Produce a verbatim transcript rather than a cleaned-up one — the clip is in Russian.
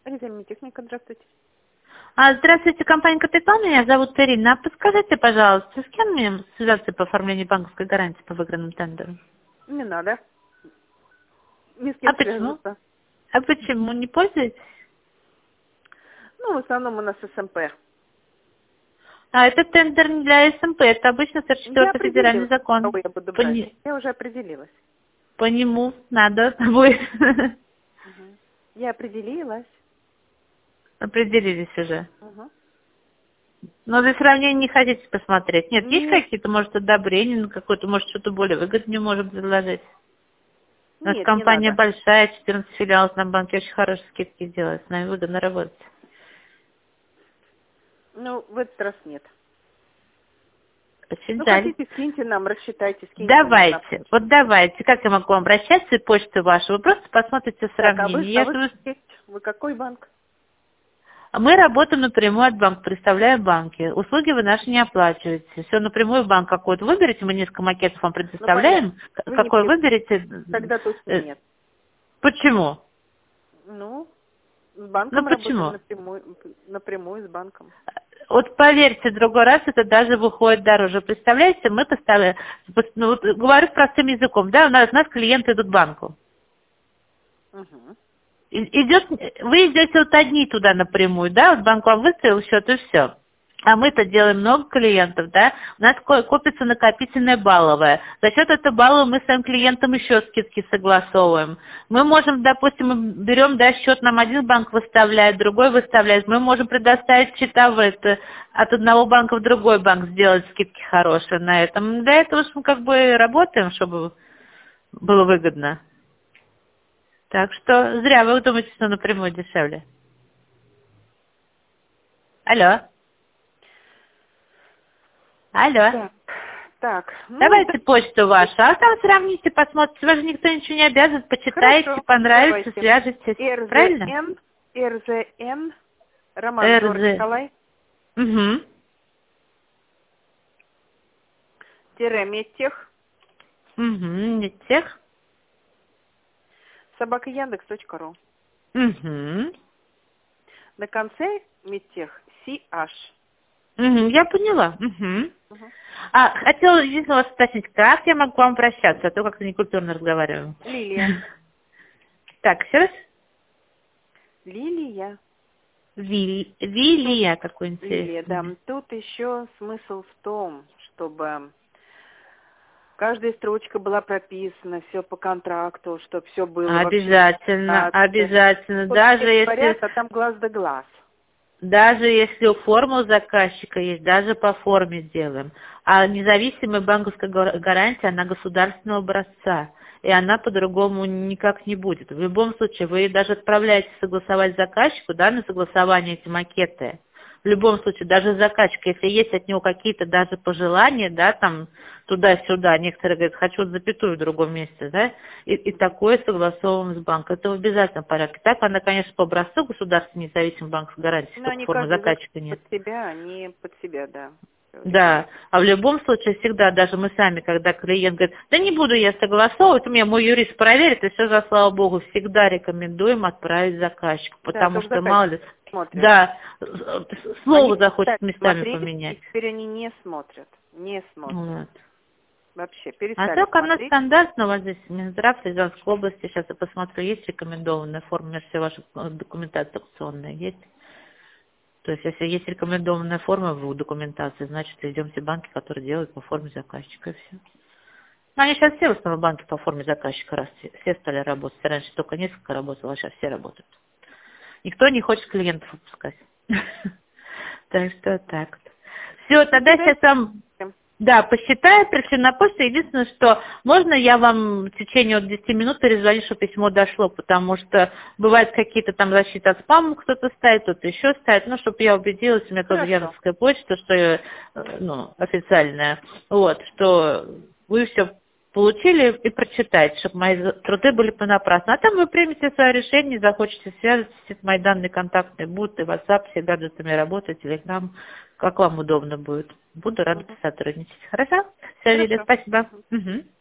Экзаменотехника, здравствуйте. А, здравствуйте, компания «Капитал». Меня зовут Ирина. А подскажите, пожалуйста, с кем мне связаться по оформлению банковской гарантии по выигранным тендерам? Не надо. Ни с А кем почему? связываться. А почему? Не пользуетесь? Ну, в основном у нас СМП. А, это тендер не для СМП, это обычно сорок Я четвёртый федеральный определилась, закон. кого я буду По, брать. не- Я уже определилась. по нему надо будет. Мгм. Я определилась. Определились уже. Мгм. Но для сравнения не хотите посмотреть? Нет, есть Нет, какие-то, может, одобрения на какое-то, может, что-то более выгодное можем предложить? У нас нет, не компания надо. большая, четырнадцать филиалов, на банке очень хорошие скидки делают, с нами выгодно работать. Ну, в этот раз нет. Очень Ну, жаль. хотите, скиньте нам, рассчитайте, скиньте нам на Давайте, почту. вот давайте, как я могу обращаться и почту вашу? Вы просто посмотрите Так, а вы, сравнение. а Я вы, же вы- есть? Вы какой банк? Мы работаем напрямую от банка, представляем банки. Услуги вы наши не оплачиваете. Все напрямую банк какой-то выберете, мы несколько макетов вам Ну, понятно. предоставляем. К- Вы не Какой при... выберете? Тогда точно э, нет. Почему? Ну, с Ну банком работаем почему? напрямую, напрямую с банком. Вот поверьте, другой раз это даже выходит дороже. Представляете, мы поставили, ну, вот говорю простым языком, да, у нас, у нас клиенты идут к банку. Угу. И- Идет, вы идете вот одни туда напрямую, да, вот банк вам выставил счет и все. А мы-то делаем много клиентов, да, у нас ко- копится накопительное балловое. За счет этого баллового мы своим клиентам еще скидки согласовываем. Мы можем, допустим, мы берем, да, счет нам один банк выставляет, другой выставляет. Мы можем предоставить счета в это, от одного банка в другой банк, сделать скидки хорошие на этом. Для этого же мы как бы работаем, чтобы было выгодно. Так что зря вы думаете, что напрямую дешевле. Алло. Алло. Так, так, ну да, Давайте почту вашу, а там сравните, посмотрите. Вас же никто ничего не обязан. Почитайте, хорошо, понравится, давайте. свяжетесь. Правильно? РЗН, РЗН, Роман Жор РЗ. Николай, Угу. тире медтех, Угу. Не тех. собака Яндекс точка ру. Угу. На конце медтех си аш. Угу. Я поняла. Угу. Мгм. А, хотела единственное вас спросить, как я могу к вам обращаться, а то как-то некультурно разговариваем. Лилия. Так, еще раз. Лилия. Виль... Тут Вилия, какой Лилия, да. интересный. Тут еще смысл в том, чтобы каждая строчка была прописана, все по контракту, чтобы все было вообще. Обязательно, А, обязательно. вот Даже все если, говорят, а там глаз да глаз. даже если у формы у заказчика есть, даже по форме делаем. А независимая банковская гар- гарантия, она государственного образца. И она по-другому никак не будет. В любом случае, вы даже отправляете согласовать заказчику, да, на согласование эти макеты. В любом случае, даже заказчик, если есть от него какие-то даже пожелания, да, там, туда-сюда, некоторые говорят, хочу запятую в другом месте, да, и, и такое согласовываем с банком. Это в обязательном порядке. Так, она, конечно, по образцу государственной независимой банковской гарантии, Но только они формы каждый заказ заказчика нет. под себя, они под себя, да. Всё Да, верно. а в любом случае всегда, даже мы сами, когда клиент говорит, да не буду я согласовывать, у меня мой юрист проверит, и все же, слава богу, всегда рекомендуем отправить заказчику, Да, потому только что мало заказчик ли, смотрят. да, с- Они слово захочет так местами смотрели, и поменять. теперь они не смотрят. Не смотрят. Вот. Вообще, А перестали так она смотреть. стандартно у вас здесь, Минздрав, Рязанской области, сейчас я посмотрю, есть рекомендованная форма, все ваши э, документации акционные есть. То есть, если есть рекомендованная форма в документации, значит, идем все банки, которые делают по форме заказчика, и все. Ну, они сейчас все в основном банки по форме заказчика, раз все, все стали работать. Раньше только несколько работало, а сейчас все работают. Никто не хочет клиентов выпускать. Так что так. Все, тогда сейчас вам, да, посчитаю, пришлю на почту. Единственное, что можно я вам в течение вот десяти минут перезвоню, чтобы письмо дошло, потому что бывают какие-то там защиты от спама, кто-то ставит, кто-то еще ставит, ну, чтобы я убедилась, у меня тоже Хорошо. яндексская почта, что, э, ну, официальная, вот, что вы все получили и прочитаете, чтобы мои труды были понапрасну. А там вы примете свое решение, захочете связываться, мои данные контактные будут, и WhatsApp, все гаджетами работают, Telegram, как вам удобно будет. Буду рада Мгм. сотрудничать. Хорошо? Все, Лилия, Хорошо. спасибо. Угу.